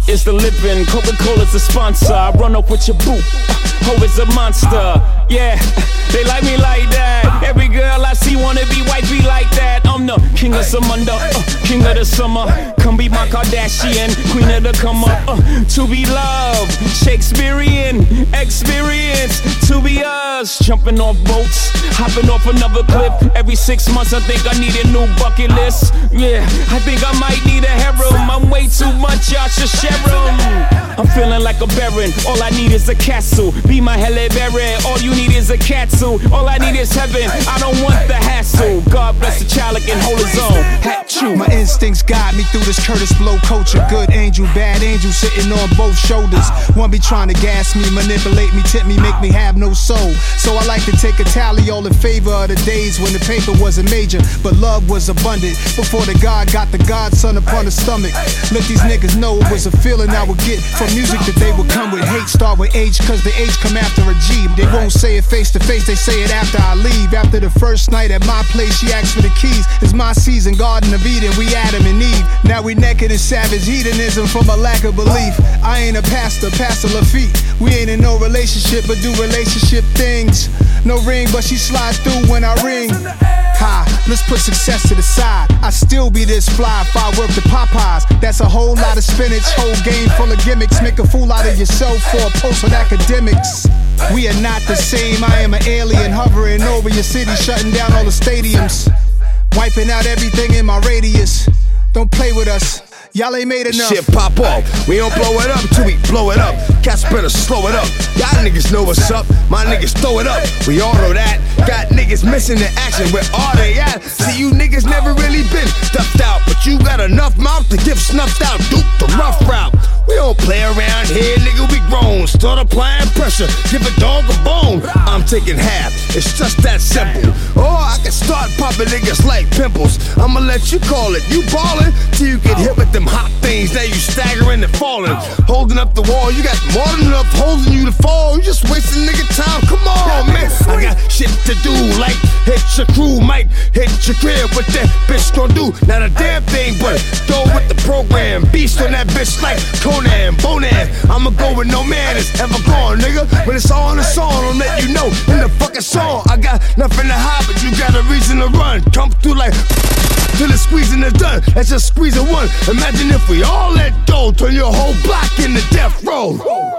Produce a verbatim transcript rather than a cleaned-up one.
is the living, Coca-Cola's the sponsor. I run up with your boot, ho is a monster. Yeah, they like me like that. Every girl I see wanna be wifey like that. I'm the king of some under, uh, king of the summer. Come be my Kardashian, queen of the come up. Uh, to be loved, Shakespearean experience. To be us, jumping off boats, hopping off another cliff. Every six months I think I need a new bucket list. Yeah, I think I might need a harem. I'm way too much, y'all should share 'em. I'm feeling like a baron, all I need is a castle. Be my Halle Berry, all you need is a catsuit. All I need is heaven, I don't want the hassle. God bless the child that can hold his own. Hat chew. My instincts guide me through this Curtis Blow culture. Good angel, bad angel sitting on both shoulders. One be trying to gas me, manipulate me, tip me, make me have no soul. So I like to take a tally all in favor of the days when the paper wasn't major, but love was abundant. Before the God got the godson upon the stomach. Let these niggas know it was a feeling I would get from music that they would come with. Hate start with H, cause the H come after a G. They won't say it face to face, they say it after I leave. After the first night at my place, she asked for the keys. It's my season, Garden of Eden, we Adam and Eve. Now we naked in savage hedonism from a lack of belief. I ain't a pastor, Pastor Lafitte. We ain't in no relationship, but do relationship things. No ring, but she slides through when I ring. Ha, let's put success to the side. I still be this fly if I work the Popeyes. That's a whole lot of spinach, whole game full of gimmicks. Make a fool out of yourself for a post on academics. We are not the same, I am an alien hovering over your city, shutting down all the stadiums, wiping out everything in my radius. Don't play with us, y'all ain't made enough. Shit pop off, we don't blow it up till we blow it up. Cats better slow it up, y'all niggas know what's up. My niggas throw it up, we all know that. Got niggas missing the action, where are they at? See, you niggas never really been stuffed out, but you got enough mouth to get snuffed out. Duke the rough route, we don't play around here, nigga, we grown. Start applying pressure, give a dog a bone. I'm taking half, it's just that simple. Or I can start popping niggas like pimples. I'ma let you call it, you ballin' till you get hit with them hot things. Now you staggering and falling, holding up the wall. You got more than enough holding you to fall. You just wasting nigga time, come on, man. I got shit to do, like hit your crew, might hit your crib. What that bitch gon' do? Not a damn thing, but go with the program. Beast on that bitch like Conan, Bonan. I'ma go with no man is ever gone, nigga. When it's all in the song, I'll let you know in the fucking song. I got nothing to hide, but you got a reason to run. Come through like till the squeezing is done. That's just squeezing one. Imagine if we all let go, turn your whole block into death row.